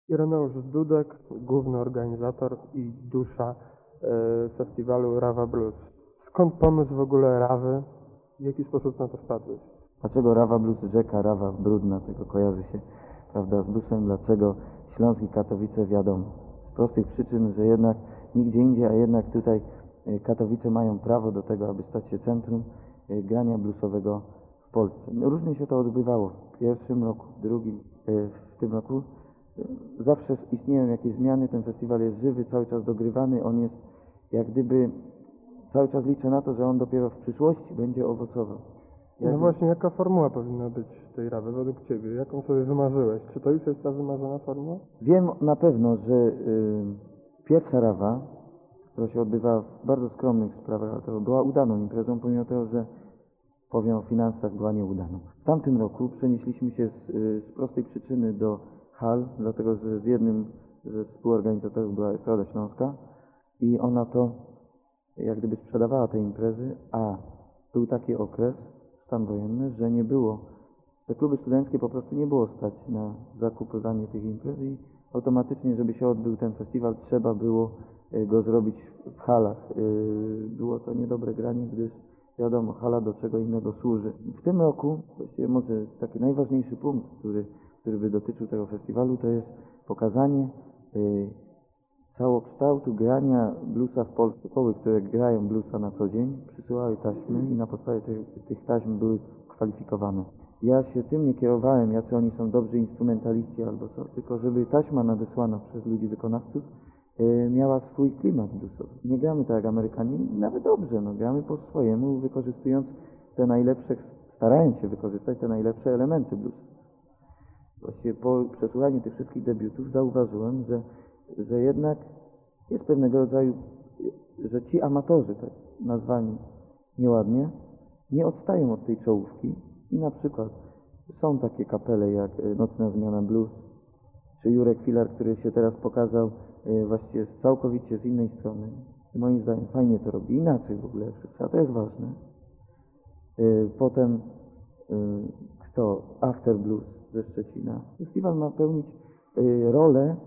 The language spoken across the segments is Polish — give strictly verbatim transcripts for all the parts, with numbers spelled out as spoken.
Ireneusz Dudek, główny organizator i dusza e, festiwalu Rawa Blues. Skąd pomysł w ogóle Rawy? W jaki sposób na to wpadłeś? Dlaczego Rawa Blues rzeka, Rawa brudna, tego kojarzy się, prawda, z bluesem? Dlaczego Śląsk i Katowice? Wiadomo. Z prostych przyczyn, że jednak nigdzie indziej, a jednak tutaj e, Katowice mają prawo do tego, aby stać się centrum e, grania bluesowego w Polsce. Różnie się to odbywało w pierwszym roku, w drugim, e, w tym roku. E, Zawsze istnieją jakieś zmiany, ten festiwal jest żywy, cały czas dogrywany, on jest jak gdyby, cały czas liczę na to, że on dopiero w przyszłości będzie owocował. No Jak- właśnie, jaka formuła powinna być tej Rawy według Ciebie? Jaką sobie wymarzyłeś? Czy to już jest ta wymarzona formuła? Wiem na pewno, że y, pierwsza Rawa, która się odbywała w bardzo skromnych sprawach, ale to była udaną imprezą, pomimo tego, że powiem o finansach, była nieudaną. W tamtym roku przenieśliśmy się z, y, z prostej przyczyny do hal, dlatego że z jednym ze współorganizatorów była Estrada Śląska i ona to jak gdyby sprzedawała te imprezy, a był taki okres, stan wojenny, że nie było, te kluby studenckie po prostu nie było stać na zakupywanie tych imprez i automatycznie, żeby się odbył ten festiwal, trzeba było e, go zrobić w halach. E, Było to niedobre granie, gdyż wiadomo, hala do czego innego służy. W tym roku, właściwie może taki najważniejszy punkt, który, który by dotyczył tego festiwalu, to jest pokazanie e, całokształtu grania bluesa w Polsce. Szkoły, które grają bluesa na co dzień, przysyłały taśmy i na podstawie tych, tych taśm były kwalifikowane. Ja się tym nie kierowałem, jacy oni są dobrzy instrumentaliści albo co, tylko żeby taśma nadesłana przez ludzi wykonawców e, miała swój klimat bluesowy. Nie gramy tak jak Amerykanie, nawet dobrze, no gramy po swojemu, wykorzystując te najlepsze, starając się wykorzystać te najlepsze elementy bluesa. Właściwie po przesłuchaniu tych wszystkich debiutów zauważyłem, że, że jednak jest pewnego rodzaju, że ci amatorzy, tak nazwani nieładnie, nie odstają od tej czołówki i na przykład są takie kapele jak Nocna Zmiana Blues, czy Jurek Filar, który się teraz pokazał e, właściwie całkowicie z innej strony. I moim zdaniem fajnie to robi, inaczej w ogóle wszystko, a to jest ważne. E, Potem e, kto? After Blues ze Szczecina. Festiwal ma pełnić e, rolę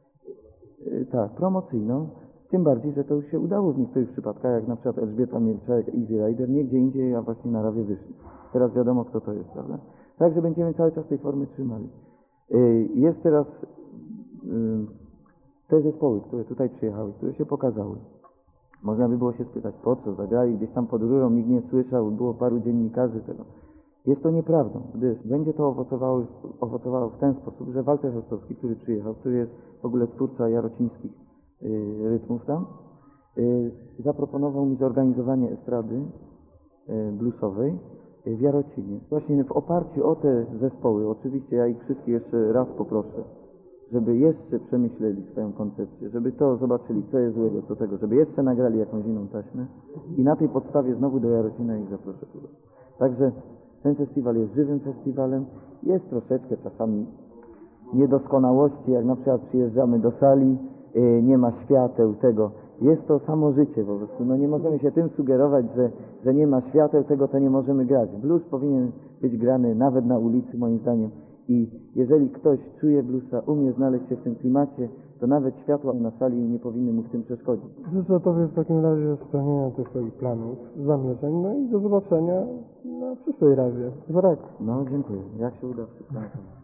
e, tak, promocyjną, tym bardziej, że to już się udało w niektórych przypadkach, jak na przykład Elżbieta Mielczak, Easy Rider, nie gdzie indziej, a właśnie na Rawie wyszli. Teraz wiadomo, kto to jest, prawda? Także będziemy cały czas tej formy trzymali. Yy, Jest teraz yy, te zespoły, które tutaj przyjechały, które się pokazały. Można by było się spytać, po co zagrali gdzieś tam pod rurą, nikt nie słyszał, było paru dziennikarzy tego. Jest to nieprawdą, gdyż będzie to owocowało, owocowało w ten sposób, że Walter Rostowski, który przyjechał, który jest w ogóle twórca jarocińskich yy, rytmów tam, yy, zaproponował mi zorganizowanie estrady yy, bluesowej yy, w Jarocinie. Właśnie w oparciu o te zespoły, oczywiście ja ich wszystkich jeszcze raz poproszę, żeby jeszcze przemyśleli swoją koncepcję, żeby to zobaczyli, co jest złego, co tego, żeby jeszcze nagrali jakąś inną taśmę i na tej podstawie znowu do Jarocina ich zaproszę. Także ten festiwal jest żywym festiwalem, jest troszeczkę czasami niedoskonałości, jak na przykład przyjeżdżamy do sali, yy, nie ma świateł, tego. Jest to samo życie po prostu. No nie możemy się tym sugerować, że, że nie ma świateł, tego to nie możemy grać. Blues powinien być grany nawet na ulicy, moim zdaniem. I jeżeli ktoś czuje bluesa, umie znaleźć się w tym klimacie, to nawet światła na sali nie powinny mu w tym przeszkodzić. Życzę Tobie w takim razie spełnienia tych swoich planów, zamierzeń, no i do zobaczenia na przyszłej Rawie. Za rok. No dziękuję. Jak się uda, wszystko na pewno.